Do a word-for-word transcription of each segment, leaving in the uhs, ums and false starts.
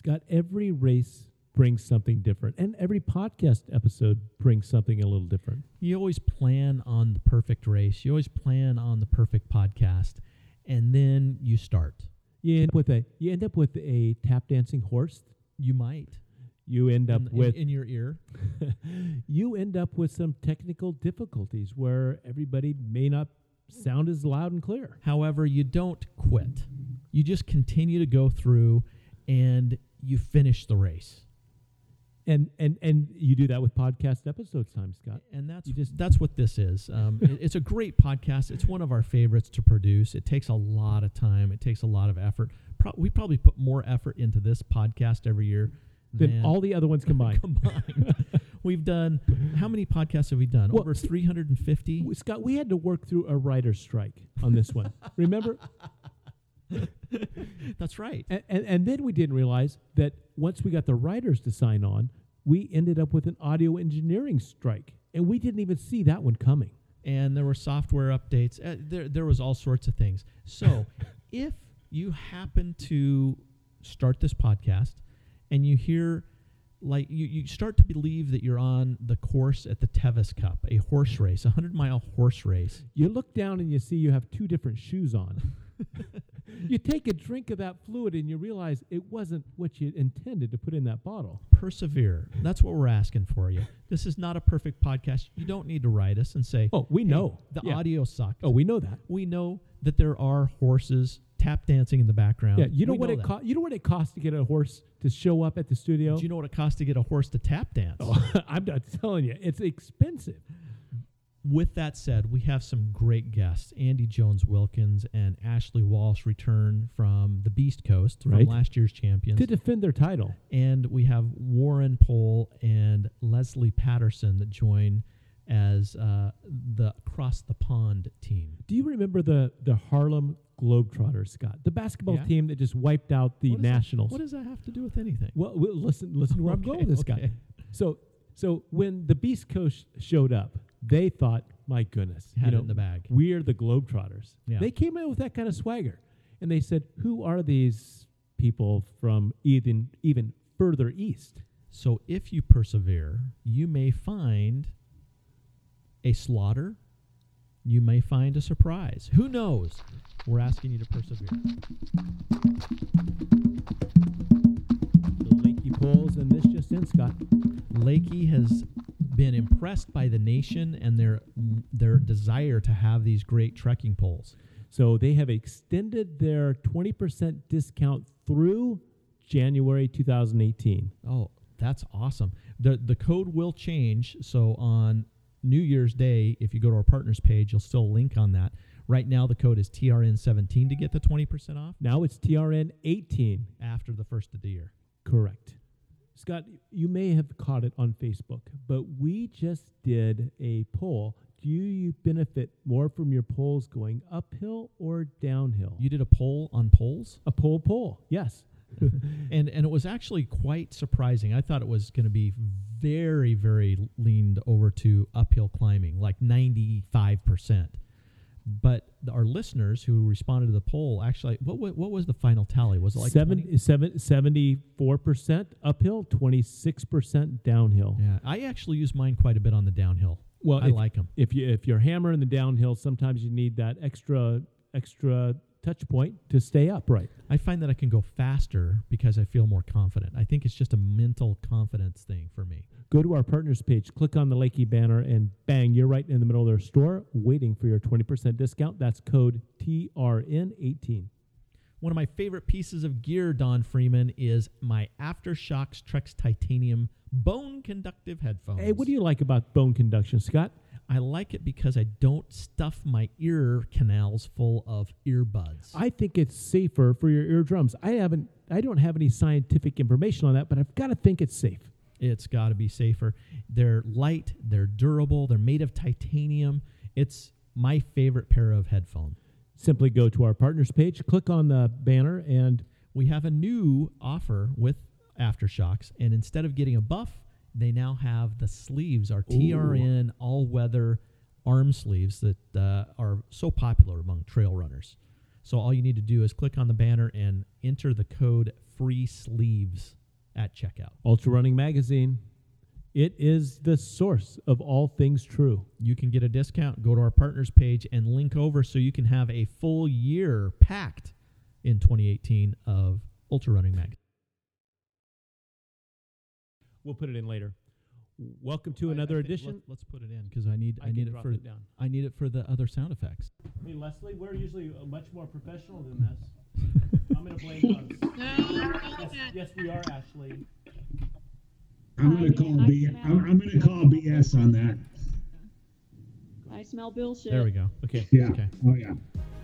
Scott, every race brings something different, and every podcast episode brings something a little different. You always plan on the perfect race. You always plan on the perfect podcast, and then you start. You end up with a you end up with a tap dancing horse. You might. You end up in, with in, in your ear. You end up with some technical difficulties where everybody may not sound as loud and clear. However, you don't quit. You just continue to go through, and you finish the race. And and and you do that with podcast episodes, time, Scott. And that's you just that's what this is. Um, it, it's a great podcast. It's one of our favorites to produce. It takes a lot of time. It takes a lot of effort. Pro- we probably put more effort into this podcast every year than, than all the other ones combined. combined. We've done, how many podcasts have we done? Well, Over three hundred fifty? Scott, we had to work through a writer's strike on this one. Remember? That's right. And, and, and then we didn't realize that once we got the writers to sign on, we ended up with an audio engineering strike. And we didn't even see that one coming. And there were software updates. Uh, there, there was all sorts of things. So if you happen to start this podcast and you hear, like, you, you start to believe that you're on the course at the Tevis Cup, a horse race, a hundred-mile horse race. You look down and you see you have two different shoes on. You take a drink of that fluid and you realize it wasn't what you intended to put in that bottle. Persevere. That's what we're asking for you. This is not a perfect podcast. You don't need to write us and say, oh, we hey, know. The yeah. audio sucked. Oh, we know that. We know that there are horses tap dancing in the background. Yeah, you know we what know it co- you know what it costs to get a horse to show up at the studio? Do you know what it costs to get a horse to tap dance? Oh, I'm not telling you. It's expensive. With that said, we have some great guests. Andy Jones-Wilkins and Ashley Walsh return from the Beast Coast, right. from last year's champions. To defend their title. And we have Warren Pohl and Leslie Patterson that join as uh, the Across the Pond team. Do you remember the, the Harlem Globetrotters, Scott? The basketball Yeah. team that just wiped out the what Nationals. That, what does that have to do with anything? Well, well listen, listen to where okay, I'm going with this okay. guy. So, so when the Beast Coast showed up, they thought, my goodness, Had you know, it in the bag. We're the Globetrotters. Yeah. They came in with that kind of swagger. And they said, who are these people from even even further east? So if you persevere, you may find a slaughter. You may find a surprise. Who knows? We're asking you to persevere. The Lakey Poles, and this just in, Scott. Lakey has been impressed by the nation and their their desire to have these great trekking poles. So they have extended their twenty percent discount through January two thousand eighteen. Oh, that's awesome. The the code will change. So on New Year's Day, if you go to our partners page, you'll still link on that. Right now, the code is T R N seventeen to get the twenty percent off. Now it's T R N eighteen. After the first of the year. Correct. Scott, you may have caught it on Facebook, but we just did a poll. Do you benefit more from your polls going uphill or downhill? You did a poll on polls? A poll poll, yes. and and it was actually quite surprising. I thought it was going to be very, very leaned over to uphill climbing, like ninety-five percent. But the, our listeners who responded to the poll, actually, what what, what was the final tally? Was it like Seven, seven, seventy-four percent uphill, twenty-six percent downhill? Yeah, I actually use mine quite a bit on the downhill. Well, I if, like them. If you if you're hammering the downhill, sometimes you need that extra extra touch point to stay upright. I find that I can go faster because I feel more confident. I think it's just a mental confidence thing for me. Go to our partners page, click on the Lakey banner, and bang, you're right in the middle of their store waiting for your twenty percent discount. That's code T R N eighteen. One of my favorite pieces of gear, Don Freeman, is my Aftershocks Trex Titanium bone conductive headphones. Hey, what do you like about bone conduction, Scott? I like it because I don't stuff my ear canals full of earbuds. I think it's safer for your eardrums. I haven't, I don't have any scientific information on that, but I've got to think it's safe. It's got to be safer. They're light, they're durable, they're made of titanium. It's my favorite pair of headphones. Simply go to our partners page, click on the banner, and we have a new offer with Aftershocks. And instead of getting a buff, they now have the sleeves, our T R N all-weather arm sleeves that uh, are so popular among trail runners. So all you need to do is click on the banner and enter the code free sleeves at checkout. Ultra Running Magazine. It is the source of all things true. You can get a discount. Go to our partners page and link over so you can have a full year packed in twenty eighteen of Ultra Running Magazine. We'll put it in later. Welcome to I- another I think edition. Let, let's put it in because I need I I, need can it drop for it down. I need it for the other sound effects. Hey, Leslie, we're usually uh, much more professional than this. I'm going to blame you on yes, yes, we are, Ashley. I'm gonna call B. I'm, I'm gonna call B S on that. I smell bullshit. There we go. Okay. Yeah. Okay. Oh yeah.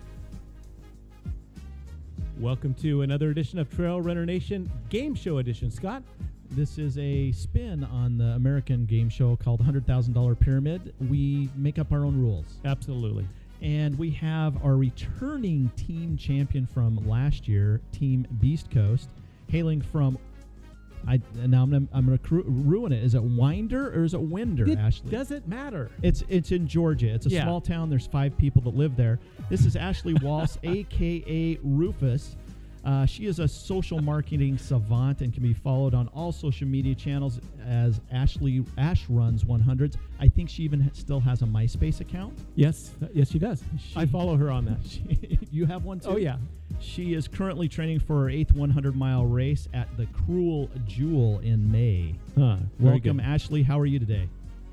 Welcome to another edition of Trail Runner Nation Game Show Edition. Scott? This is a spin on the American game show called one hundred thousand dollars Pyramid. We make up our own rules. Absolutely. And we have our returning team champion from last year, Team Beast Coast, hailing from, I now I'm gonna, I'm gonna cru- ruin it. Is it Winder or is it Winder, It Ashley? doesn't matter. It's it's in Georgia. It's a Yeah. small town. There's five people that live there. This is Ashley Walsh, a k a. Rufus. Uh, she is a social marketing savant and can be followed on all social media channels as Ashley Ash Runs one hundreds. I think she even ha- still has a MySpace account. Yes, uh, yes, she does. She- I follow her on that. She, you have one too? Oh, yeah. She is currently training for her eighth one hundred mile race at the Cruel Jewel in May. Huh, very Welcome, good. Ashley. How are you today?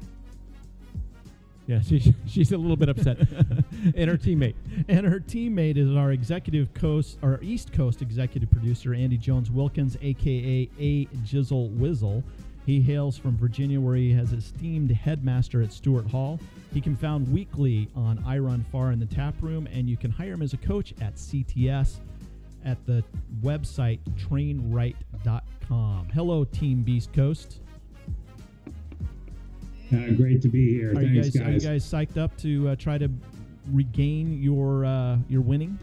Yeah, she, she's a little bit upset. And her teammate. And her teammate is our executive coast, our East Coast executive producer, Andy Jones Wilkins, aka A Jizzle Wizzle. He hails from Virginia, where he has esteemed headmaster at Stewart Hall. He can be found weekly on I Run Far in the Tap Room, and you can hire him as a coach at C T S at the website train right dot com. Hello, Team Beast Coast. Uh, great to be here. Are you Thanks, guys, guys. are you guys psyched up to uh, try to regain your uh, your winning?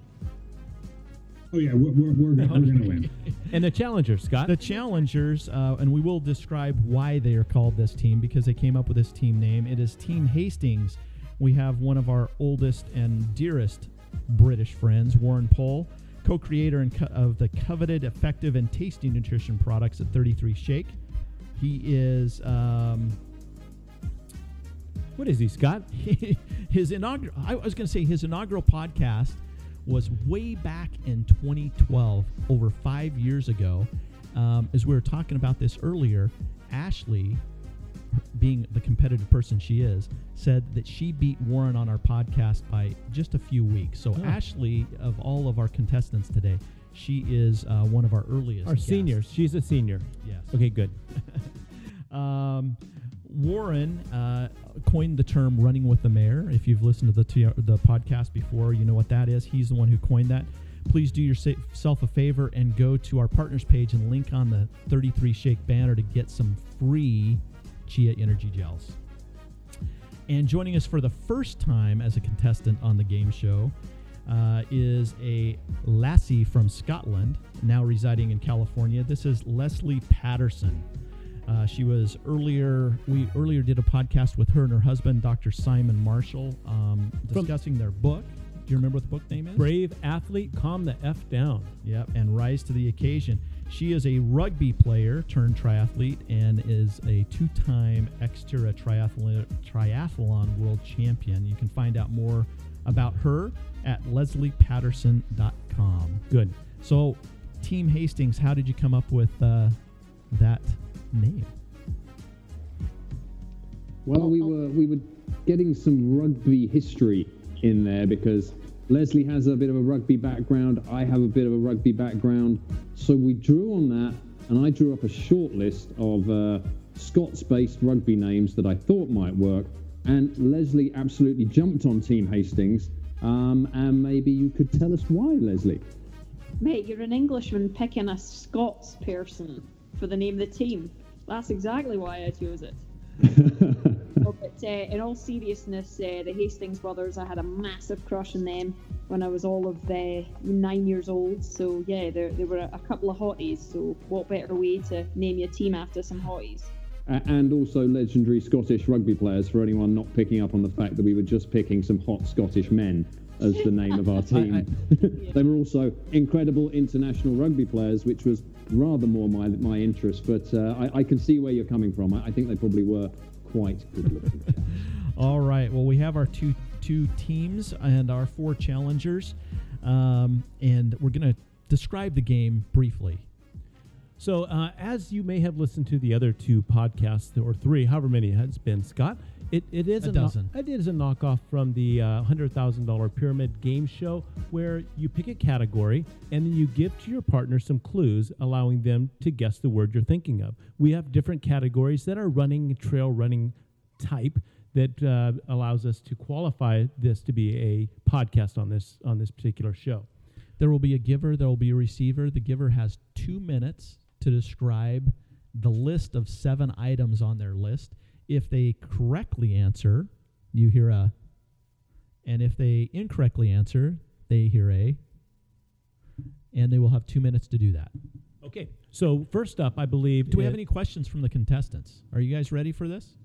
Oh yeah, we're we're, we're, gonna, we're gonna win. And the challenger, Scott. The challengers, uh, and we will describe why they are called this team because they came up with this team name. It is Team Hastings. We have one of our oldest and dearest British friends, Warren Pohl, co-creator and co- of the coveted, effective, and tasty nutrition products at thirty-three Shake. He is um, What is he, Scott? his inaugural. I was going to say his inaugural podcast was way back in twenty twelve, over five years ago. Um, as we were talking about this earlier, Ashley, being the competitive person she is, said that she beat Warren on our podcast by just a few weeks. So Oh. Ashley, of all of our contestants today, she is uh, one of our earliest. Our guests. seniors. She's a senior. Yes. Okay, good. Um, Warren uh, coined the term "running with the mayor." If you've listened to the t- the podcast before, you know what that is. He's the one who coined that. Please do yourself a favor and go to our partners page and link on the thirty-three Shake banner to get some free Chia Energy Gels. And joining us for the first time as a contestant on the game show uh, is a lassie from Scotland, now residing in California. This is Leslie Patterson. Uh, she was earlier, we earlier did a podcast with her and her husband, Doctor Simon Marshall, um, From- discussing their book. Do you remember what the book name is? Brave athlete, calm the F down. Yep, and Rise to the Occasion. She is a rugby player turned triathlete and is a two-time Xterra triathlon, triathlon world champion. You can find out more about her at leslie patterson dot com. Good. So, Team Hastings, how did you come up with uh, that name? Well, we were we were getting some rugby history in there because Leslie has a bit of a rugby background. I have a bit of a rugby background. So we drew on that, and I drew up a short list of uh, Scots-based rugby names that I thought might work. And Leslie absolutely jumped on Team Hastings. Um, and maybe you could tell us why, Leslie. Mate, you're an Englishman picking a Scots person for the name of the team. That's exactly why I chose it. Oh, but uh, in all seriousness, uh, the Hastings brothers, I had a massive crush on them when I was all of uh, nine years old. So yeah, they they were a, a couple of hotties. So what better way to name your team after some hotties? Uh, and also legendary Scottish rugby players, for anyone not picking up on the fact that we were just picking some hot Scottish men. as the name of our team. They were also incredible international rugby players, which was rather more my my interest. But uh, I, I can see where you're coming from. I, I think they probably were quite good looking. All right. Well, we have our two two teams and our four challengers, um, and we're going to describe the game briefly. So, uh, as you may have listened to the other two podcasts, or three, however many it has been, Scott, it, it is A a, dozen. No- it is a knockoff from the uh, one hundred thousand dollars Pyramid Game Show, where you pick a category and then you give to your partner some clues, allowing them to guess the word you're thinking of. We have different categories that are running, trail running type that uh, allows us to qualify this to be a podcast on this on this particular show. There will be a giver, there will be a receiver. The giver has two minutes to describe the list of seven items on their list. If they correctly answer, you hear a, and if they incorrectly answer, they hear a, and they will have two minutes to do that. Okay, so first up, I believe... Do we have it- any questions from the contestants? Are you guys ready for this?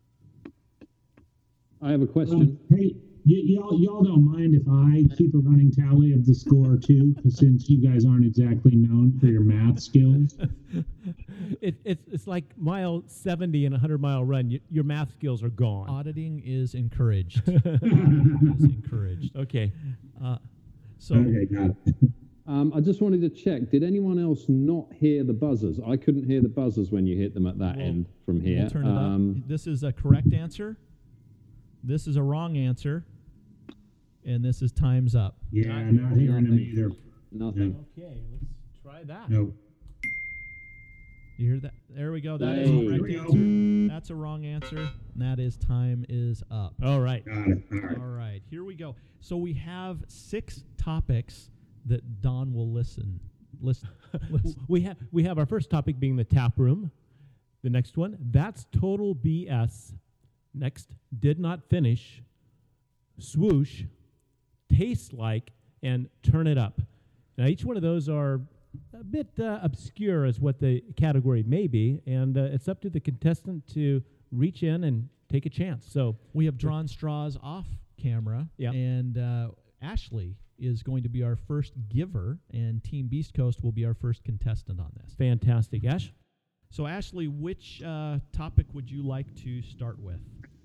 I have a question. Um, hey, y- y'all, y'all don't mind if I keep a running tally of the score too, 'cause since you guys aren't exactly known for your math skills. it, it's it's like mile seventy and a hundred mile run. Y- your math skills are gone. Auditing is encouraged. Auditing is encouraged. Okay. Uh, so Okay, got it. Um, I just wanted to check. Did anyone else not hear the buzzers? I couldn't hear the buzzers when you hit them at that We'll- end from here. we'll turn it Um, up. This is a correct answer. This is a wrong answer. And this is time's up. Yeah, not hearing them either. Nothing. Okay, let's try that. No. You hear that? There we go. That is Hey. a correct Here we go. answer. That's a wrong answer. And that is time is up. All right. Got it. All right. All right, here we go. So we have six topics that Don will listen. Listen. listen. We have we have our first topic being the tap room. The next one, that's total B S. Next, did not finish. Swoosh, tastes like, and turn it up. Now, each one of those are a bit uh, obscure as what the category may be, and uh, it's up to the contestant to reach in and take a chance. So, We have drawn straws off camera, Yeah. and uh, Ashley is going to be our first giver, and Team Beast Coast will be our first contestant on this. fantastic. Ash? So, Ashley, which uh, topic would you like to start with?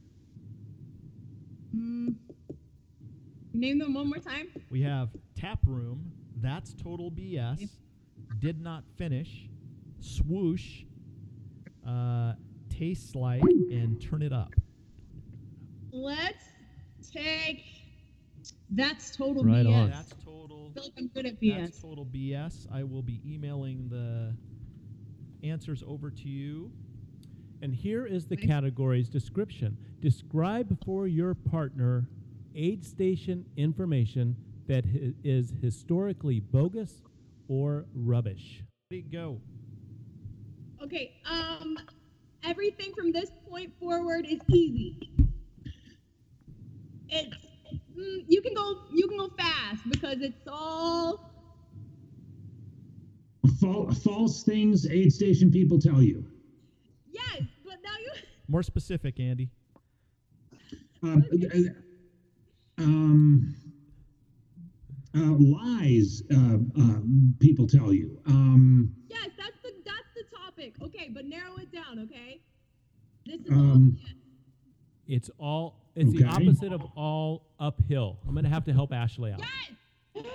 Mm. Name them one more time. We have tap room, that's total B S, did not finish, swoosh, uh, tastes like, and turn it up. Let's take. That's total Right B S. on. That's total. I feel like I'm good at B S. That's total B S. I will be emailing the answers over to you. And here is the Okay. category's description. Describe for your partner aid station information that hi- is historically bogus or rubbish. Ready, go. Okay. Um, everything from this point forward is easy. It's mm, you can go you can go fast because it's all Fal- false things aid station people tell you. yes, but now you More specific, Andy. Um, uh, um, uh, lies uh, uh, people tell you. Um, yes, that's the that's the topic. Okay, but narrow it down. Okay, this is all. Um, It's all it's the Okay. opposite of all uphill. I'm going to have to help Ashley out. Yes.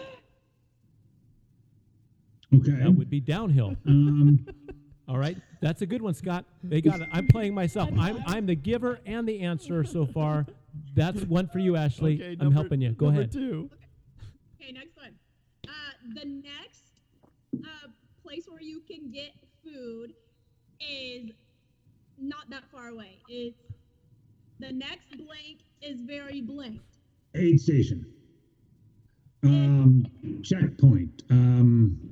okay. That would be downhill. Um, All right, that's a good one, Scott. They got it. I'm playing myself. I'm I'm the giver and the answerer so far. That's one for you, Ashley. Okay, I'm number- helping you. Go number ahead. two. Okay, next one. Uh, the next uh, place where you can get food is not that far away. It's the next blank is very blanked. aid station. Um, checkpoint. Um,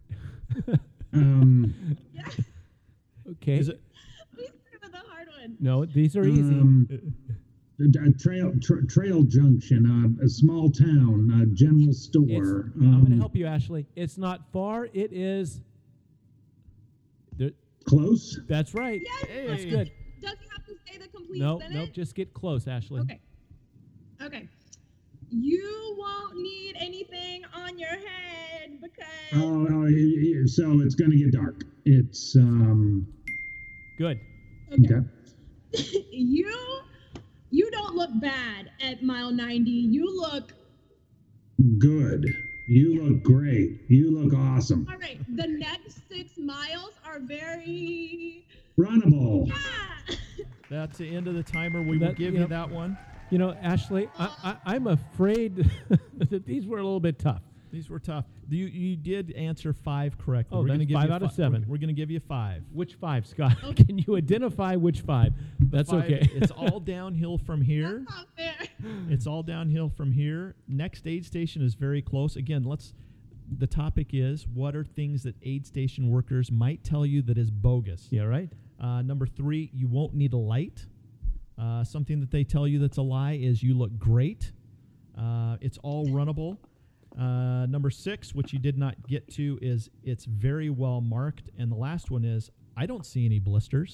um, Yeah, Okay. Is it please start with a hard one. No, these are easy. um, a- a trail tra- trail junction, uh, a small town, a general It's, store. I'm going to um, help you, Ashley. It's not far. It is. There, Close. that's right. Yes, That's Hey. good. doesn't have to say the complete No, sentence. no, just get close, Ashley. Okay. Okay. you won't need anything on your head because Oh, oh, y- y- so it's going to get dark. It's um. Good. okay. Okay. you you don't look bad at mile ninety. You look Good. You look great. You look awesome. all right. The next six miles are very Runnable. yeah. That's the end of the timer. We will That- give yep. you that one. You know, Ashley, I, I, I'm afraid that these were a little bit tough. These were tough. You you did answer five correctly. Oh, we're gonna that's give five you out of fi- seven. We're, we're going to give you five. Which five, Scott? Can you identify which five? That's Five, okay. It's all downhill from here. That's not fair. It's all downhill from here. Next aid station is very close. Again, let's. The topic is what are things that aid station workers might tell you that is bogus. Yeah, right? Uh, number three, you won't need a light. Uh, something that they tell you that's a lie is you look great. Uh, it's all runnable. Uh, number six, which you did not get to, is it's very well marked. And the last one is I don't see any blisters.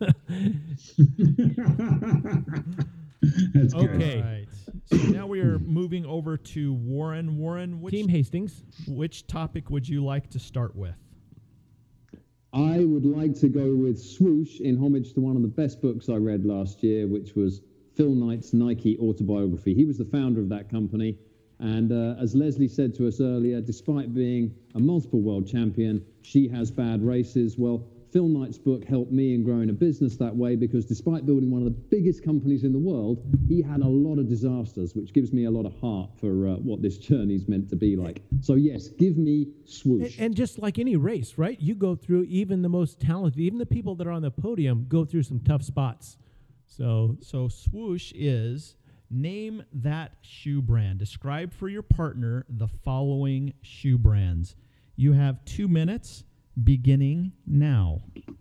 That's good. Okay. All right. So now we are moving over to Warren. Warren, which, Team Hastings. which topic would you like to start with? I would like to go with Swoosh in homage to one of the best books I read last year, which was Phil Knight's Nike autobiography. He was the founder of that company. And uh, as Leslie said to us earlier, despite being a multiple world champion, she has bad races. Well, Phil Knight's book helped me in growing a business that way because despite building one of the biggest companies in the world, he had a lot of disasters, which gives me a lot of heart for uh, what this journey's meant to be like. So yes, give me Swoosh. And, and just like any race, right? You go through, even the most talented, even the people that are on the podium go through some tough spots. So, So Swoosh is name that shoe brand. Describe for your partner the following shoe brands. You have two minutes beginning now.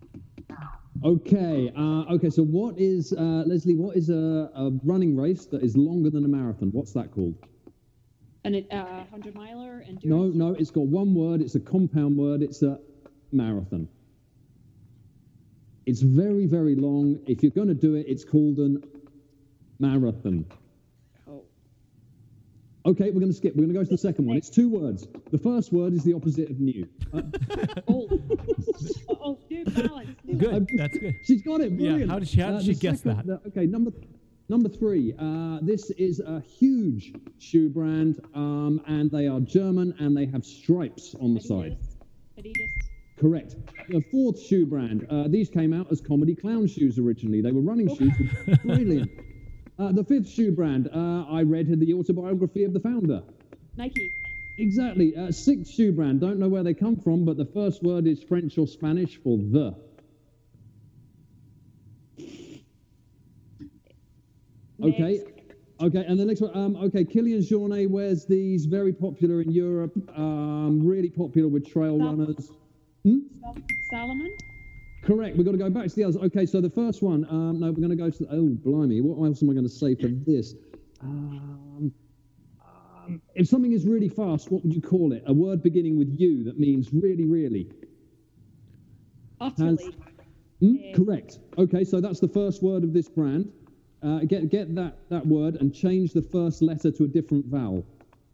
Okay, uh, okay. So what is, uh, Leslie, what is a, a running race that is longer than a marathon? What's that called? And it, uh, hundred miler endurance. No, no, it's got one word. It's a compound word. It's a marathon. It's very, very long. If you're going to do it, it's called an marathon. Oh. Okay, we're going to skip. We're going to go to the second one. It's two words. The first word is the opposite of new. Uh, Oh. oh, new balance. New good. I've- That's good. she's got it. Yeah, Brilliant. how did she- how did Uh, she the guess second- that? the- okay, number number three. Uh, this is a huge shoe brand, um, and they are German, and they have stripes on the side. Adidas. Adidas. Correct. The fourth shoe brand. Uh, these came out as comedy clown shoes originally. They were running shoes. Which brilliant. Uh, the fifth shoe brand. Uh, I read the autobiography of the founder. Nike. Exactly. Uh, sixth shoe brand. Don't know where they come from, but the first word is French or Spanish for the. Okay. Next. Okay, and the next one. Um, okay, Kilian Jornet wears these. Very popular in Europe. Um, really popular with trail Sal- runners. Sal- Salomon. Correct. We've got to go back to the others. Okay, so the first one. Um, no, we're going to go to. Oh, blimey! What else am I going to say for this? Um, um, if something is really fast, what would you call it? A word beginning with U that means really, really. Utterly. Hmm? Yes. Correct. Okay, so that's the first word of this brand. Uh, get get that that word and change the first letter to a different vowel.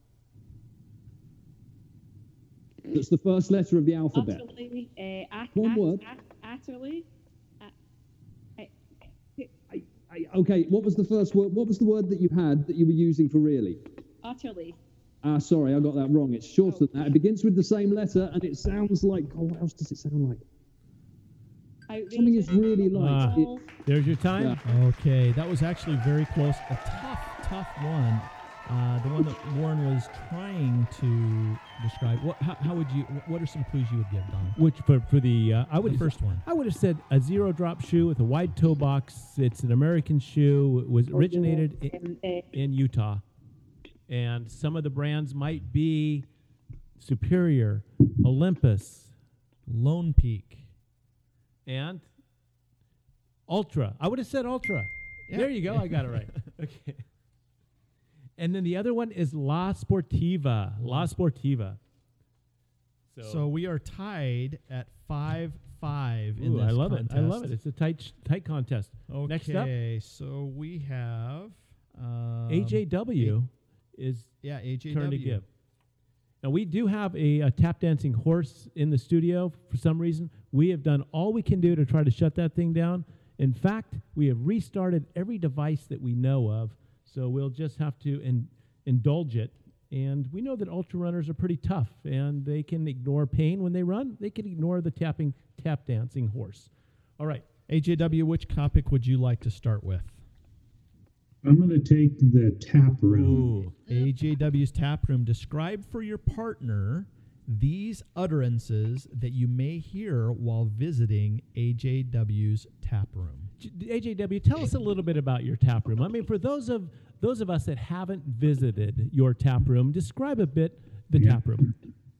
That's the first letter of the alphabet. Utterly. Uh, at, One at, word. At, utterly. At, I- I, I, okay, what was the first word? What was the word that you had that you were using for really? utterly. Ah, sorry, I got that wrong. It's shorter than that. It begins with the same letter, and it sounds like. Oh, what else does it sound like? Something is Outrageous. really light. Ah. It- There's your time. Yeah. Okay, that was actually very close. A tough, tough one. Uh, the one that Warren was trying to describe. What? How, how would you? What are some clues you would give, Don? Which for for the uh, I would The first one. I would have said a zero drop shoe with a wide toe box. It's an American shoe. It was originated in, Um, uh, in Utah, and some of the brands might be Superior, Olympus, Lone Peak. and Ultra. I would have said Ultra. Yeah. There you go. I got it right. Okay. And then the other one is La Sportiva. La Sportiva. So we are tied at five five in Ooh, this I love contest. it. I love it. It's a tight sh- tight contest. Okay, Next up, so we have um, A J W is Yeah, A J turn to W. give. Now, we do have a, a tap dancing horse in the studio for some reason. We have done all we can do to try to shut that thing down. In fact, we have restarted every device that we know of, so we'll just have to in, indulge it. And we know that ultra runners are pretty tough, and they can ignore pain when they run. They can ignore the tapping, tap dancing horse. All right. A J W, which topic would you like to start with? I'm going to take the tap room. Ooh. A J W's Tap Room. Describe for your partner these utterances that you may hear while visiting A J W's Tap Room. J- A J W, tell us a little bit about your tap room. I mean, for those of those of us that haven't visited your tap room, describe a bit the Yeah. tap room.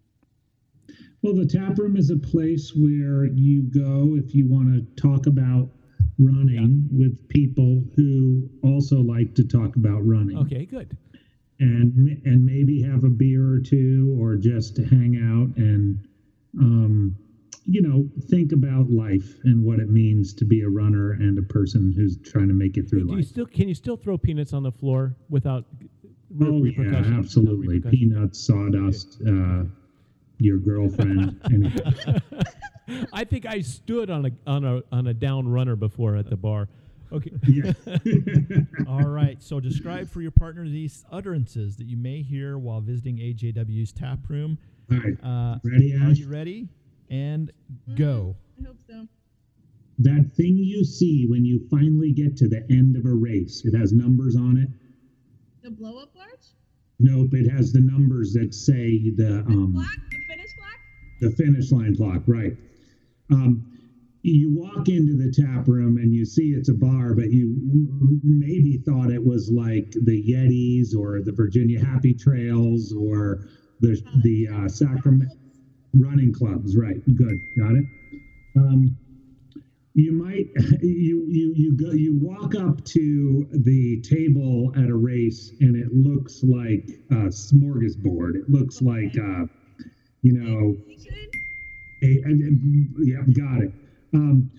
Well, the tap room is a place where you go if you want to talk about running with people who also like to talk about running. Okay, good. and and maybe have a beer or two, or just to hang out and um, you know think about life and what it means to be a runner and a person who's trying to make it through Do you life. still can you still throw peanuts on the floor without re- Oh yeah, repercussions? absolutely. Repercussions? Peanuts, sawdust, uh, your girlfriend, anything. I think I stood on a on a on a down runner before at the bar. Okay. Yeah. All right, so describe for your partner these utterances that you may hear while visiting A J W's Tap Room. All right. Uh, Ready, are Ash? you ready? And go. I hope so. That thing you see when you finally get to the end of a race. It has numbers on it. The blow up large? Nope, it has the numbers that say the um Clock? The finish clock? the finish line clock, right? Um, you walk into the tap room and you see it's a bar, but you m- maybe thought it was like the Yetis or the Virginia Happy Trails or the the uh, Sacramento running clubs, right? Good, got it. Um, you might you you you go you walk up to the table at a race and it looks like a smorgasbord. It looks like uh, you know. Station? A, and, and- yeah, got it. Um,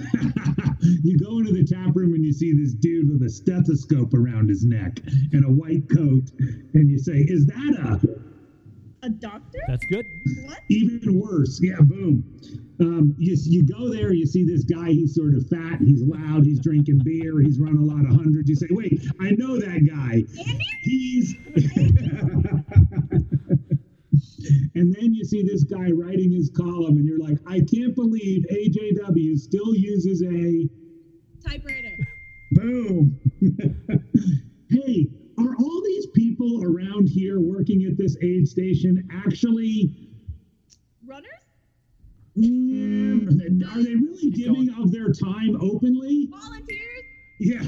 you go into the tap room and you see this dude with a stethoscope around his neck and a white coat, and you say, "Is that a?" A doctor? That's good. What? Even worse, yeah, boom. Um, you, you go there, you see this guy, he's sort of fat, he's loud, he's drinking beer, he's run a lot of hundreds. You say, "Wait, I know that guy. Andy? He's." And then you see this guy writing his column, and you're like, I can't believe A J W still uses a Typewriter. boom. Hey, are all these people around here working at this aid station actually, Runners? mm, are they really giving of their time openly? Volunteers? Yeah.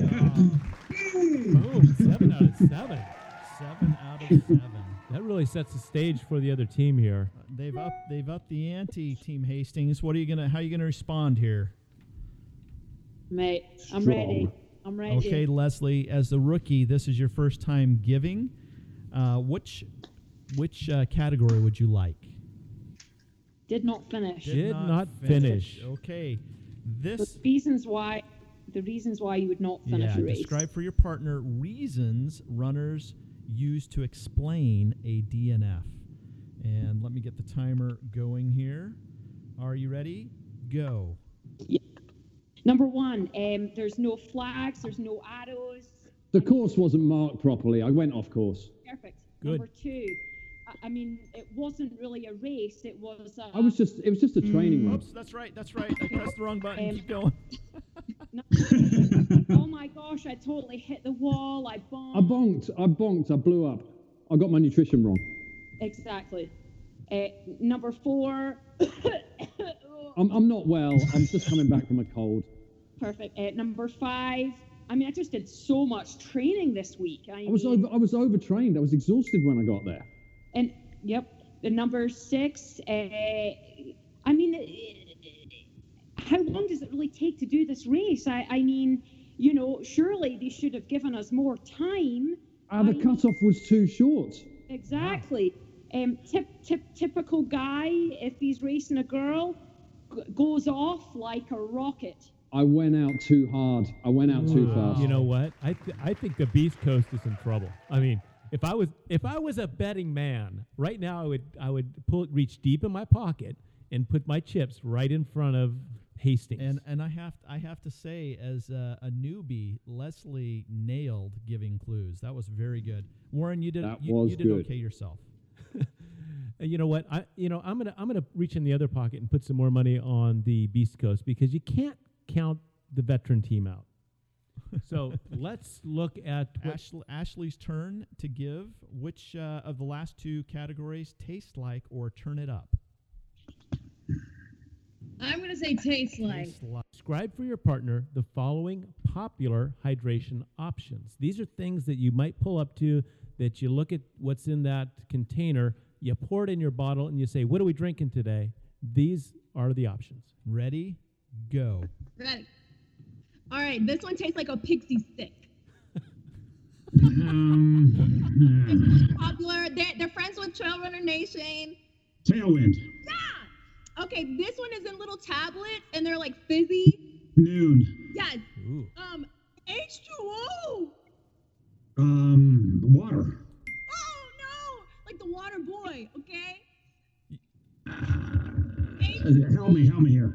Boom, seven out of seven. Seven out of seven. That really sets the stage for the other team here. They've up they've upped the ante, Team Hastings. What are you gonna how are you gonna respond here? Mate, I'm Strong. ready. I'm ready. Okay, Leslie, as the rookie, this is your first time giving. Uh, which which uh, category would you like? Did not finish. Did not finish. Okay, The this reasons why, the reasons why you would not finish yeah. a race. Describe for your partner reasons runners use to explain a D N F. And let me get the timer going here. Are you ready? Go. Number one, um, there's no flags, there's no arrows. The course wasn't marked properly. I went off course. Perfect. Good. Number two, I, I mean, it wasn't really a race. It was. A, I was just, it was just a training run. Oops, that's right. That's right. I pressed the wrong button. Um, Keep going. Oh my gosh! I totally hit the wall. I bombed. I bonked, I bonked, I blew up. I got my nutrition wrong. Exactly. Uh, number four. I'm, I'm not well. I'm just coming back from a cold. Perfect. Uh, number five. I mean, I just did so much training this week. I, I was mean, over, I was overtrained. I was exhausted when I got there. And yep, the number six. Uh, I mean, uh, how long does it really take to do this race? I, I mean, you know, surely they should have given us more time. Ah, the I- cutoff was too short. Exactly. Um, tip, tip, typical guy. If he's racing a girl, g- goes off like a rocket. I went out too hard. I went out too Wow. fast. You know what? I th- I think the Beast Coast is in trouble. I mean, if I was if I was a betting man right now, I would I would pull reach deep in my pocket and put my chips right in front of Hastings. And and I have I have to say, as a, a newbie, Leslie nailed giving clues. That was very good. Warren, you did That you, was you did good. okay yourself. And you know what? I you know I'm gonna I'm gonna reach in the other pocket and put some more money on the Beast Coast because you can't count the veteran team out. So let's look at what Ashley, Ashley's turn to give. Which uh, of the last two categories, taste like or turn it up? I'm gonna say taste like. Taste like. Describe for your partner the following popular hydration options. These are things that you might pull up to, that you look at what's in that container, you pour it in your bottle, and you say, what are we drinking today? These are the options. Ready, go. Ready. All right, this one tastes like a pixie stick. Um, Popular. They're, they're friends with Trail Runner Nation. Tailwind. Yeah. Okay, this one is in little tablets and they're like fizzy. Noon. Yes. Ooh. Um, H two O. Um, water. Oh no! Like the water boy. Okay. Uh, help me, help me here.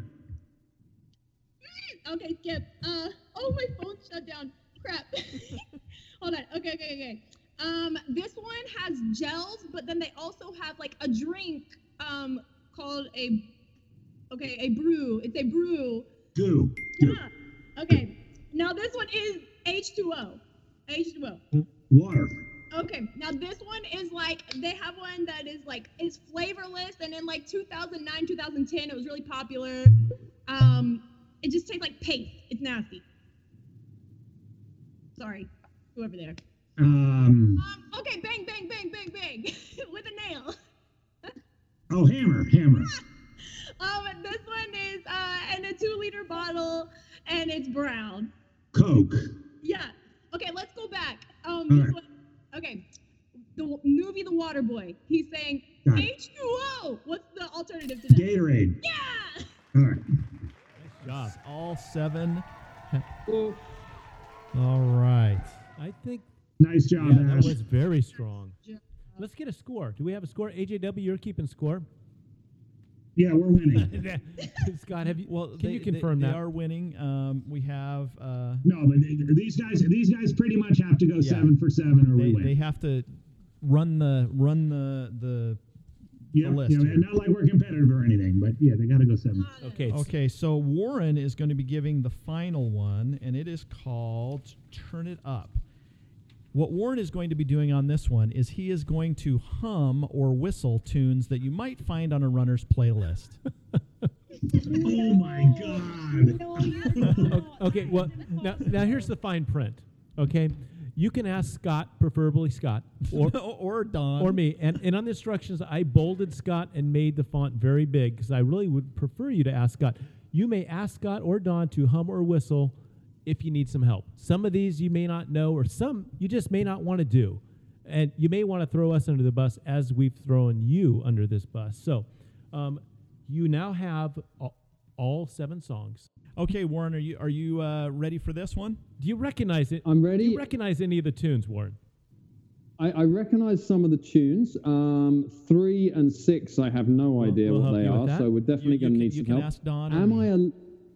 Okay, skip. Uh, oh, my phone shut down. Crap. Hold on. Okay, okay, okay. Um, this one has gels, but then they also have like a drink um called a okay a brew. It's a brew. Goo. Goo. Yeah. Okay. Now this one is H two O. H two O. Water. Okay. Now this one is like they have one that is like it's flavorless, and in like two thousand nine, two thousand ten, it was really popular. Um, it just tastes like paste. It's nasty. Sorry, whoever there. Um, Um, okay, bang, bang, bang, bang, bang, with a nail. oh, hammer, hammer. Um, this one is uh in a two-liter bottle, and it's brown. Coke. Yeah. Okay, let's go back. Um, All this right. one. Okay, the w- movie The Water Boy. He's saying Got it. H two O. What's the alternative to that? Gatorade. Yeah. All right. Nice job. All seven. All right. I think Nice job, yeah, that Ash. was very strong. Let's get a score. Do we have a score? A J W, you're keeping score. Yeah, we're winning. Scott, have you? Well, can they, you they- confirm they that? are winning. Um, we have. Uh, No, but they- these guys, these guys pretty much have to go Yeah. seven for seven, or they, we win. they have to run the run the the. yeah, list yeah, here. not like we're competitive or anything, but yeah, they got to go seven. Okay. s- Okay, so Warren is going to be giving the final one, and it is called "Turn It Up." What Warren is going to be doing on this one is he is going to hum or whistle tunes that you might find on a runner's playlist. Oh my God! o- Okay. Well, now, now here's the fine print. Okay, you can ask Scott, preferably Scott, or or Don. or me. And, and on the instructions, I bolded Scott and made the font very big because I really would prefer you to ask Scott. You may ask Scott or Don to hum or whistle if you need some help. Some of these you may not know, or some you just may not want to do. And you may want to throw us under the bus as we've thrown you under this bus. So um, you now have all, all seven songs. Okay, Warren, are you are you uh, ready for this one? Do you recognize it? I'm Do ready. you recognize any of the tunes, Warren? I, I recognize some of the tunes. Um, three and six, I have no We'll- idea we'll what help they you with are, that. so we're You, definitely you going can, to need you some can help. ask Don. or Am me. I a?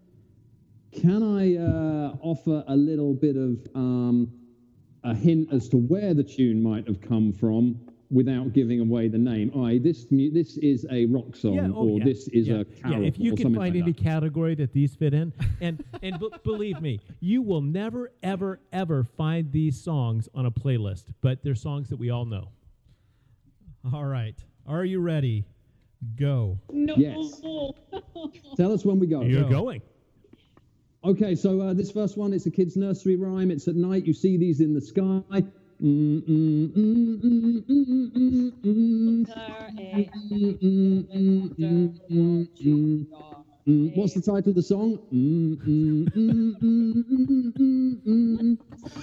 Can I uh, offer a little bit of um, a hint as to where the tune might have come from without giving away the name? I this mu- this is a rock song, Yeah, oh, or yeah, this is yeah, a yeah. carol, If you or can something find like any that. category that these fit in, and and b- believe me, you will never, ever, ever find these songs on a playlist. But they're songs that we all know. All right. Are you ready? Go. No. Yes. Tell us when we go. You're go. going. Okay, so uh, this first one, it's a kid's nursery rhyme. It's at night. You see these in the sky. Mm, mm, mm, mm, mm, mm, mm, mm. Mm, mm, mm, mm, mm, mm. What's the title of the song? Mm, mm, mm, mm, mm, mm, mm.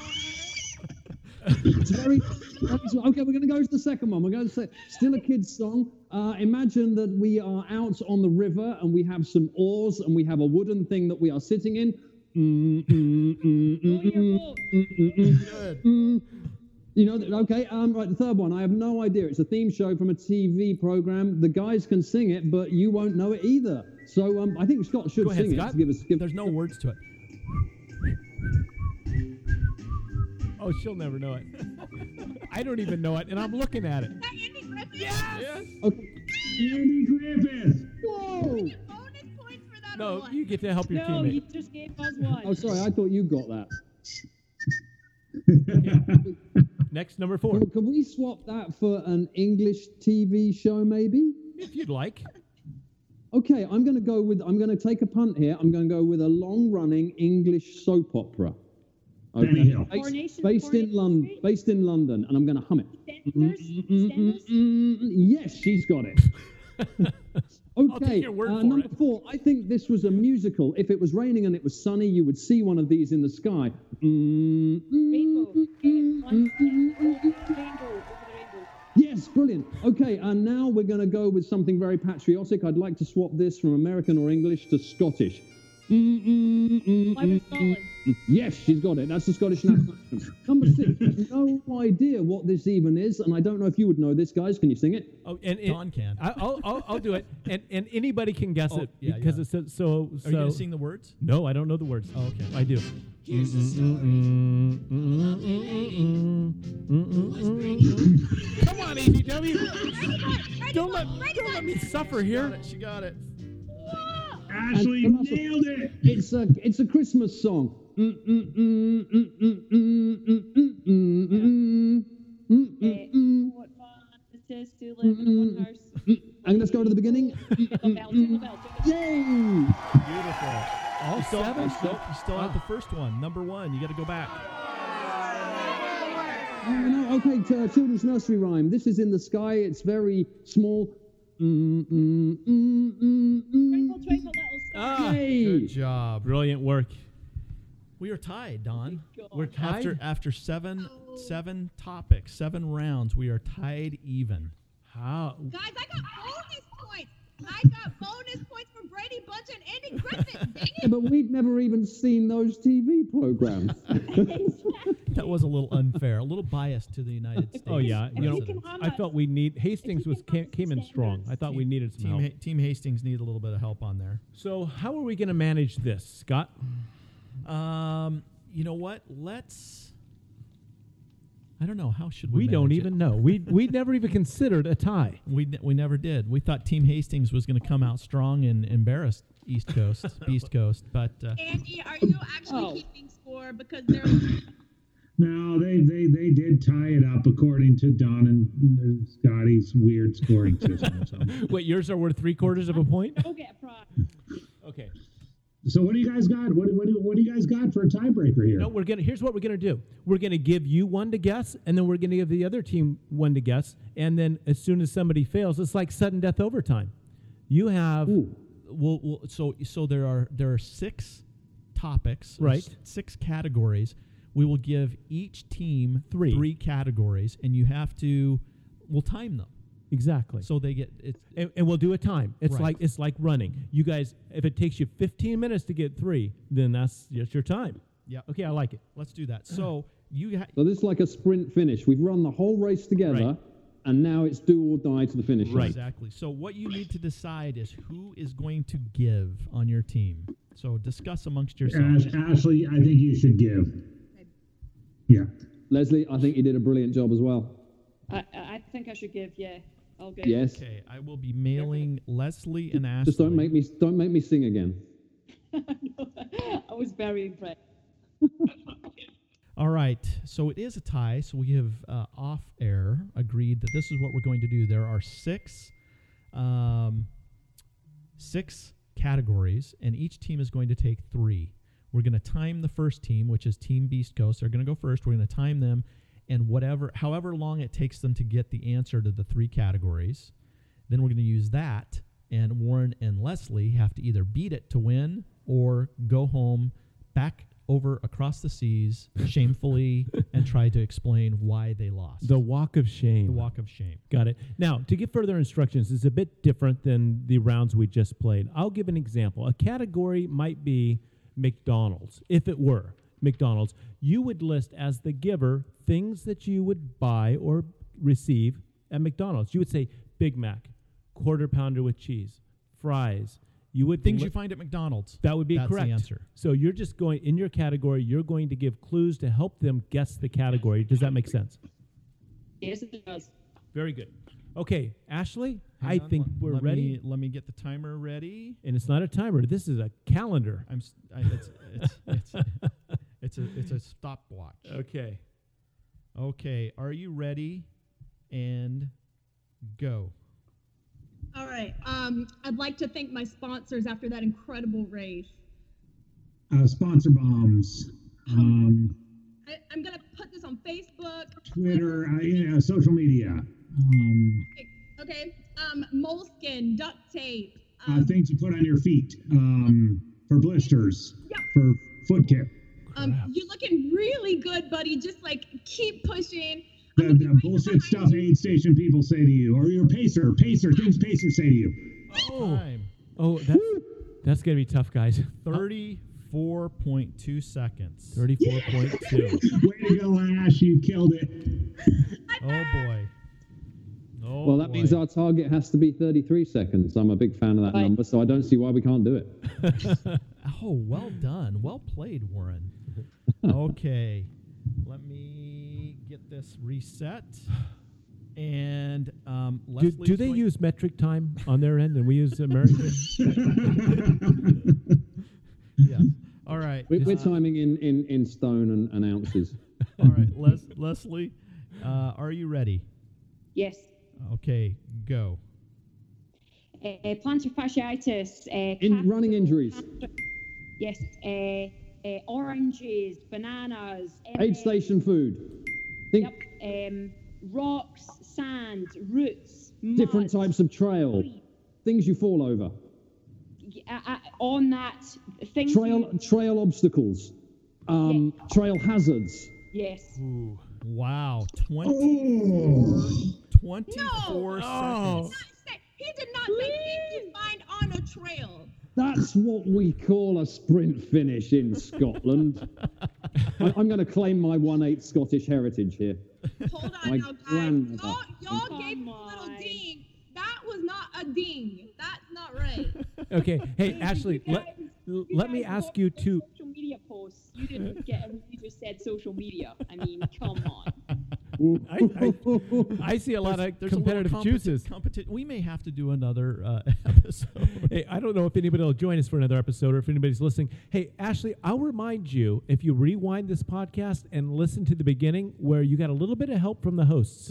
It's very, very small. Okay, we're going to go to the second one. We're going to say, still a kid's song. Uh, imagine that we are out on the river and we have some oars and we have a wooden thing that we are sitting in. Mm, mm, mm, mm, mm, mm, mm, mm, mm. You know, th- okay, um, right, the third one, I have no idea. It's a theme show from a T V program. The guys can sing it, but you won't know it either. So um, I think Scott should Go ahead, sing Scott. it to give us... Give There's no words to it. Oh, she'll never know it. I don't even know it, and I'm looking at it. Is that Andy Griffith? Yes. Okay. Andy Griffith. Whoa! We get bonus points for that or No, what? you get to help your No, you teammate. just gave us one. Oh, sorry, I thought you got that. Next, number four, Can, can we swap that for an English T V show, maybe? if you'd like. Okay, I'm going to go with, I'm going to take a punt here. I'm going to go with a long-running English soap opera. Benny Hill. Based, Coronation- based in Coronation London, Street? based in London, and I'm going to hum it. Stenders? Stenders? Mm, yes, she's got it. Okay, take your word uh, for number it. four. I think this was a musical. If it was raining and it was sunny, you would see one of these in the sky. Mm, mm, Rainbow. mm, mm, mm, mm, mm, mm. Rainbow. Over the rainbow. Yes, brilliant. Okay, and now we're going to go with something very patriotic. I'd like to swap this from American or English to Scottish. Mm, mm, mm, Fly with mm, Scotland. mm. Yes, she's got it. That's the Scottish national anthem. Number six. No idea what this even is, and I don't know if you would know this, guys. Can you sing it? Oh, and, and Don can. I, I'll, I'll I'll do it, and and anybody can guess Oh, it yeah, because yeah. it's so so. Are you going to sing the words? No, I don't know the words. Oh, okay. I do. Here's the Come on, A D W. Ready, Don't one, let ready, don't one. let me suffer here. She got it. Ashley And also- nailed it. It's a it's a Christmas song. Mm, mm, mm, mm, mm, mm, mm, mm, mm, mm, mm, Eh, mm, what fun it is to live in one house. mm. And let's go to the beginning. Jingle bell, jingle bell, jingle bell. Yay! Beautiful. All You still, seven. you still, you still have the first one. Number one. You got to go back. Oh, no, okay, t- uh, children's nursery rhyme. This is in the sky. It's very small. Mm, mm, mm, mm, mm. Twinkle, twinkle, little star. Ah, Yay! Good job. brilliant work. We are tied, Don. God. We're tied. After after seven Oh. seven topics, seven rounds, we are tied even. How? Guys, I got bonus points. I got bonus points for Brady Bunch and Andy Griffith. Dang Yeah, it. but we'd never even seen those T V programs. That was a little unfair, a little biased to the United States. Oh yeah, you know, president. I felt we need Hastings was came, came in strong. I thought we needed some Team, help. Ha- Team Hastings needed a little bit of help on there. So how are we going to manage this, Scott? Um, you know what? Let's. I don't know. How should we? We don't manage it? even know. We we never even considered a tie. We n- we never did. We thought Team Hastings was going to come out strong and embarrass East Coast, East Coast, but uh, Andy, are you actually Oh. keeping score? Because there. No, they, they, they did tie it up according to Don and uh, Scotty's weird scoring system. So. Wait, yours are worth three quarters of a point? Go get a prize. Okay. so what do you guys got? What, what, do, what do you guys got for a tiebreaker here? No, we're gonna. Here's what we're gonna do. We're gonna give you one to guess, and then we're gonna give the other team one to guess, and then as soon as somebody fails, it's like sudden death overtime. You have Ooh. we'll, we'll, so so there are there are six topics, or Right. s- six categories. We will give each team Three. three categories, and you have to. We'll time them exactly. so they get it. and, and we'll do a time. It's Right. like it's like running. You guys, if it takes you fifteen minutes to get three, then that's just your time. Yeah. Okay, I like it. Let's do that. So you ha- So this is like a sprint finish. We've run the whole race together, Right. and now it's do or die to the finish line. Right. Exactly. So what you need to decide is who is going to give on your team. So discuss amongst yourselves. Ash, Ashley, I think you should give. Yeah. Leslie, I think you did a brilliant job as well. I, I I think I should give, yeah. I'll give. Yes. Okay, I will be mailing Leslie and Ashley. Just don't make me don't make me sing again. I was very impressed. All right, so it is a tie. So we have uh, off air agreed that this is what we're going to do. There are six, um, six categories, and each team is going to take three. We're going to time the first team, which is Team Beast Coast. They're going to go first. We're going to time them, and whatever, however long it takes them to get the answer to the three categories, then we're going to use that. And Warren and Leslie have to either beat it to win or go home back over across the seas shamefully and try to explain why they lost. The walk of shame. The walk of shame. Got it. Now, to give further instructions, it's a bit different than the rounds we just played. I'll give an example. A category might be McDonald's, if it were. McDonald's, you would list as the giver things that you would buy or receive at McDonald's. You would say Big Mac, quarter pounder with cheese, fries. You would Things li- you find at McDonald's. That would be That's correct. the answer. So you're just going in your category. You're going to give clues to help them guess the category. Does that make sense? Yes, it does. Very good. Okay, Ashley, Hang I on, think let- we're let ready. Me, let me get the timer ready. And it's not a timer. This is a calendar. I'm. s- I, it's, it's, it's, it's a it's a stopwatch. Okay. Okay, are you ready? And go. All right. Um, I'd like to thank my sponsors after that incredible race. Uh, sponsor bombs, um, I, I'm gonna put this on Facebook, Twitter, uh, yeah, social media, um, Okay. Um, moleskin, duct tape. uh, Um, things you put on your feet um, for blisters, Yeah. for foot care. um, crap. you're looking really good, buddy. Just like keep pushing. The, I'm gonna be the right bullshit behind stuff you. aid station people say to you, or your pacer, pacer, things pacers say to you. Oh, Time. oh, that's that's gonna be tough, guys. Thirty-four point two seconds. Thirty-four point two. Way to go, Ash! You killed it. Oh boy. Oh Well, that boy. means our target has to be thirty-three seconds. I'm a big fan of that Right. number, so I don't see why we can't do it. Oh, well done. Well played, Warren. Okay. Let me get this reset. And um, Do, Leslie's do they going- use metric time on their end, and we use American? Yes. All right. We're, we're uh, timing in, in, in stone and, and ounces. All right, Les- Leslie, uh, are you ready? Yes. Okay, go. Uh, plantar fasciitis. Uh, In capital- running injuries. Yes. Uh, uh, oranges, bananas. Aid eggs, station food. Think Yep. Um, rocks, sand, roots, mud, different types of trail. tree. Things you fall over. Y- uh, uh, on that thing. Trail trail obstacles. Um, Trail hazards. Yes. Ooh, wow, twenty, Oh, twenty-four No. Oh. seconds. Say- He did not say things you find on a trail. That's what we call a sprint finish in Scotland. I, I'm going to claim my one eighth Scottish heritage here. Hold on My now, guys. grandmother. Y'all, y'all Come gave me a little on. ding. That was not a ding. That's not right. Okay. Hey, Ashley, You let, guys- l- you let me guys ask watched you the to. Social media posts. You didn't get it when you just said social media. I mean, come on. I, I, I see a lot of There's a little competitive competi- juices. competi- we may have to do another uh, episode. Hey, I don't know if anybody will join us for another episode or if anybody's listening. Hey, Ashley, I'll remind you if you rewind this podcast and listen to the beginning where you got a little bit of help from the hosts.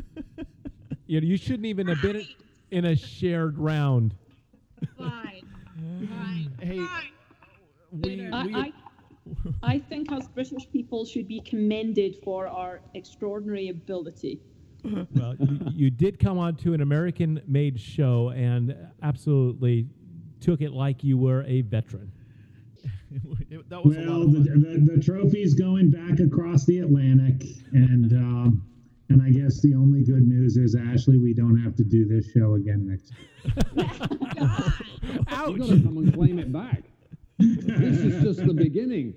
you know, you shouldn't even have been in a shared round. Fine. Fine. Hey, Fine. we, I, we I, I think us British people should be commended for our extraordinary ability. Well, you, you did come on to an American-made show and absolutely took it like you were a veteran. it- that was a lot well, of the, fun. the, the trophy's going back across the Atlantic, and um, and I guess the only good news is, Ashley, we don't have to do this show again next year. You've Ouch! got to come and claim it back. This is just the beginning.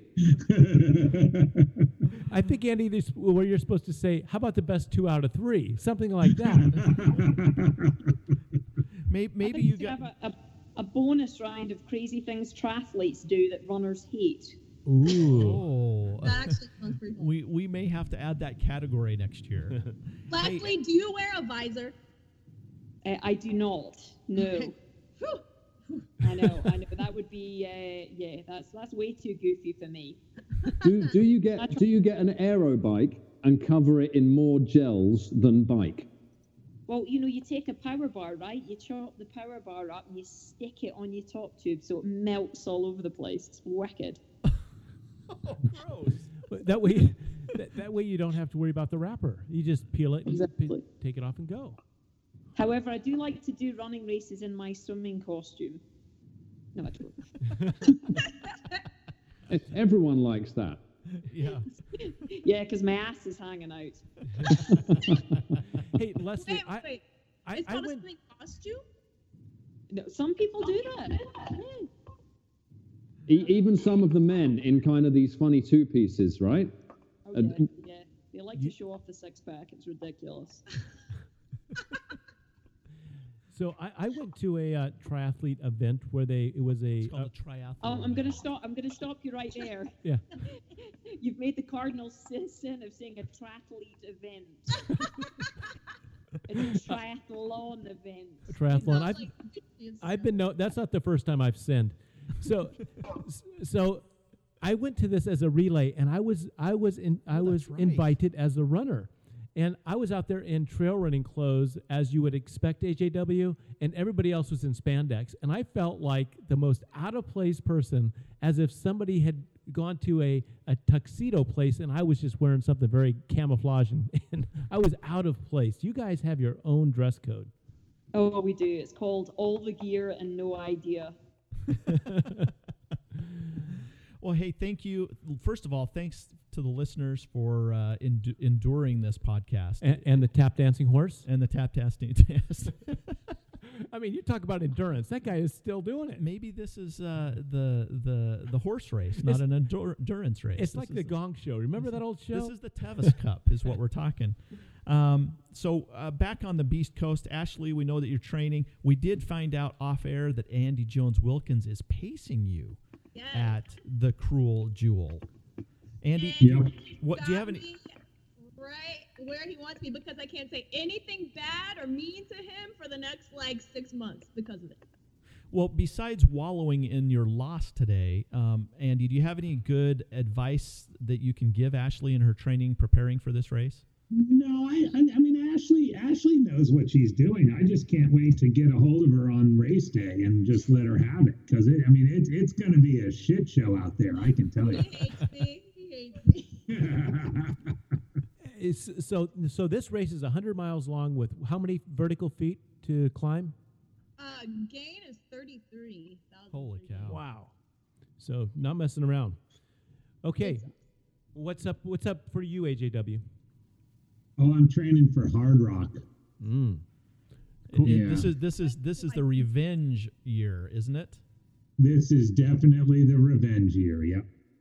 I think, Andy, this where you're supposed to say, how about the best two out of three? Something like that. Maybe, I maybe think you we should got. have a, a, a bonus round of crazy things triathletes do that runners hate. Ooh. Oh, That actually sounds pretty cool. we we may have to add that category next year. Leslie, do you wear a visor? Uh, I do not. No. Whew. I know. I know. That would be. Uh, yeah. That's that's way too goofy for me. Do, do you get do you get an aero bike and cover it in more gels than bike? Well, you know, you take a power bar, right? You chop the power bar up and you stick it on your top tube so it melts all over the place. It's wicked. Oh, gross. But that way, that, that way you don't have to worry about the wrapper. You just peel it, and Exactly. p- take it off, and go. However, I do like to do running races in my swimming costume. No, I don't. E- Everyone likes that. Yeah. Yeah, because my ass is hanging out. Hey, Leslie, Wait, I, wait. I, It's I called a went. swimming costume? No, some people do that. Yeah. E- even some of the men in kind of these funny two pieces, right? Oh, Uh, yeah, yeah. They like to show off the six pack. It's ridiculous. So I, I went to a uh, triathlete event where they it was a It's called uh, a triathlon. Um, I'm gonna stop. I'm gonna stop you right there. yeah. You've made the cardinal sin sin of saying a triathlete event. It's a triathlon event. triathlon. Sounds I've like it's- I've been no. That's not the first time I've sinned. So s- so I went to this as a relay, and I was I was in I Oh, was that's right. invited as a runner, and I was out there in trail running clothes as you would expect A J W, and everybody else was in spandex, and I felt like the most out of place person, as if somebody had gone to a, a tuxedo place and I was just wearing something very camouflage, and, and I was out of place. You guys have your own dress code. Oh, we do. It's called All the Gear and No Idea. Well, hey, thank you. First of all, thanks to the listeners for uh, endu- enduring this podcast And, and the tap dancing horse. and the tap testing test. I mean, you talk about endurance. That guy is still doing it. Maybe this is uh, the the the horse race, not It's- an endur- endurance race. It's This like is the Gong Show. Remember that old show? This is the Tevis Cup, is what we're talking. Um, so uh, back on the Beast Coast, Ashley, we know that you're training. We did find out off air that Andy Jones Wilkins is pacing you Yes. at the Cruel Jewel. Andy, Yep. what do you have Got any? me right where he wants me because I can't say anything bad or mean to him for the next like six months because of it. Well, besides wallowing in your loss today, um, Andy, do you have any good advice that you can give Ashley in her training preparing for this race? No, I, I, I mean, Ashley, Ashley knows what she's doing. I just can't wait to get a hold of her on race day and just let her have it. Because, it, I mean, it's it's going to be a shit show out there, I can tell He you. hates me. He hates me. It's, so so this race is one hundred miles long with how many vertical feet to climb? Uh, gain is thirty-three thousand. Holy cow. Wow. So not messing around. Okay. What's up what's up for you, A J W? Oh, I'm training for Hard Rock. Mm. It- it- Yeah. This is this is this is the revenge year, isn't it? This is definitely the revenge year. Yep.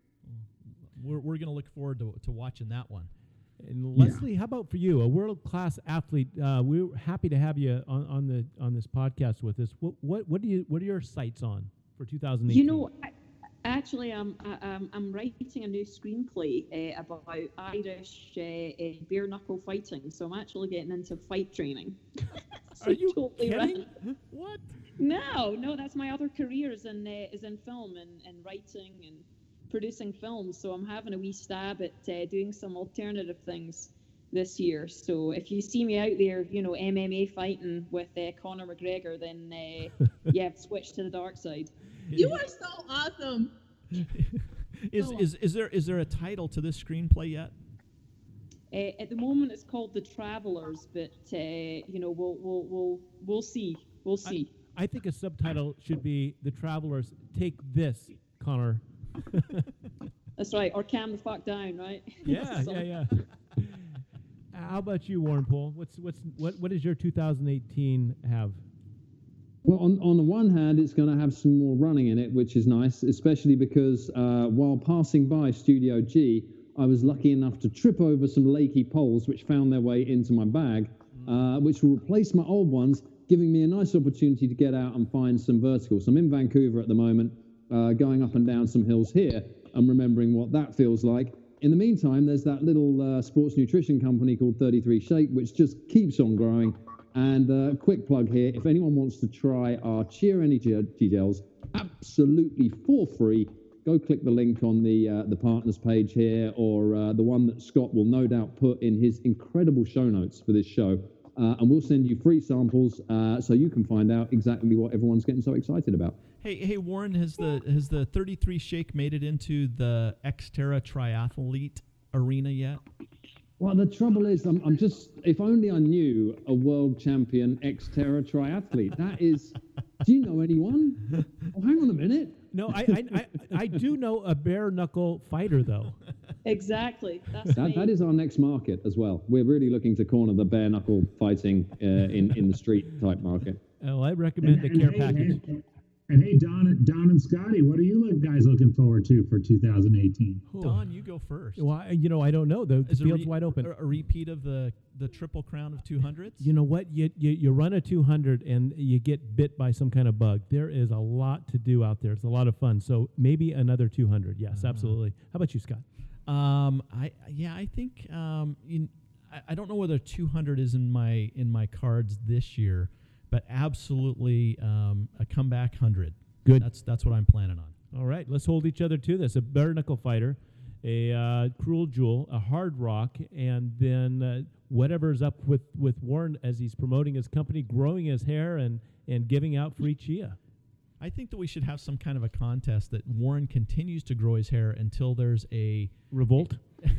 We're we're gonna look forward to to watching that one. And Leslie, how about for you, a world-class athlete? Uh, we're happy to have you on, on the on this podcast with us. What what what do you what are your sights on for two thousand eighteen? You know, I, actually, I'm I, I'm I'm writing a new screenplay uh, about Irish uh, uh, bare knuckle fighting. So I'm actually getting into fight training. So Are you totally kidding? right. What? No, no, that's my other career is in uh, is in film and, and writing and producing films. So I'm having a wee stab at uh, doing some alternative things this year. So if you see me out there, you know, M M A fighting with uh, Conor McGregor, then uh, yeah, I've switched to the dark side. You are so awesome. Is Oh. is is there is there a title to this screenplay yet? Uh, at the moment, it's called The Travelers, but uh, you know, we'll we'll we'll we'll see. We'll see. I think a subtitle should be "The Travelers Take This, Connor." That's right. Or calm the fuck down, right? Yeah, So- yeah, yeah. How about you, Warren Poole? What's what's what what does your two thousand eighteen have? Well, on, on the one hand, it's going to have some more running in it, which is nice, especially because uh, while passing by Studio G, I was lucky enough to trip over some Lakey poles, which found their way into my bag, uh, which will replace my old ones, giving me a nice opportunity to get out and find some verticals. I'm in Vancouver at the moment, uh, going up and down some hills here and remembering what that feels like. In the meantime, there's that little uh, sports nutrition company called thirty-three Shake, which just keeps on growing. And uh, quick plug here, if anyone wants to try our Cheer Energy gels absolutely for free, go click the link on the uh, the partners page here, or uh, the one that Scott will no doubt put in his incredible show notes for this show. Uh, and we'll send you free samples uh, so you can find out exactly what everyone's getting so excited about. Hey hey Warren, has the has the thirty-three Shake made it into the Xterra Triathlete arena yet? Well, the trouble is, I'm, I'm just, if only I knew a world champion Xterra triathlete. That is, do you know anyone? Oh, hang on a minute. No, I I, I I do know a bare knuckle fighter though. Exactly. That's That, me. that is our next market as well. We're really looking to corner the bare knuckle fighting uh, in, in the street type market. Well, I recommend the And- care and- package. and- And hey, Don, Don and Scotty, what are you look, guys looking forward to for two thousand eighteen? Don, you go first. Well, I, you know, I don't know. The Is it field's re- wide open. A, a repeat of the, the Triple Crown of two hundreds? You know what? You, you you run a two hundred and you get bit by some kind of bug. There is a lot to do out there. It's a lot of fun. So maybe another two hundred. Yes, Uh, absolutely. How about you, Scott? Um, I yeah, I think um, in, I, I don't know whether two hundred is in my in my cards this year, but absolutely um, a comeback one hundred. Good. That's that's what I'm planning on. All right, let's hold each other to this. A bare knuckle fighter, a uh, cruel jewel, a hard rock, and then uh, whatever's up with, with Warren as he's promoting his company, growing his hair, and, and giving out free chia. I think that we should have some kind of a contest that Warren continues to grow his hair until there's a Revolt.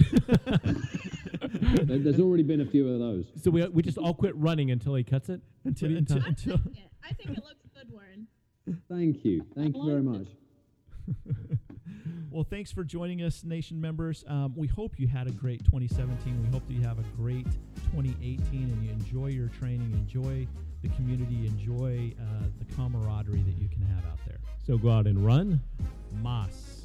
There- There's already been a few of those. So we we just all quit running until he cuts it? until, What do you until, tell- I until like it. I think it looks good, Warren. Thank you. Thank you very much. Well, thanks for joining us, Nation members. Um, we hope you had a great twenty seventeen. We hope that you have a great twenty eighteen and you enjoy your training, enjoy the community, enjoy uh, the camaraderie that you can have out there. So go out and run. Mas.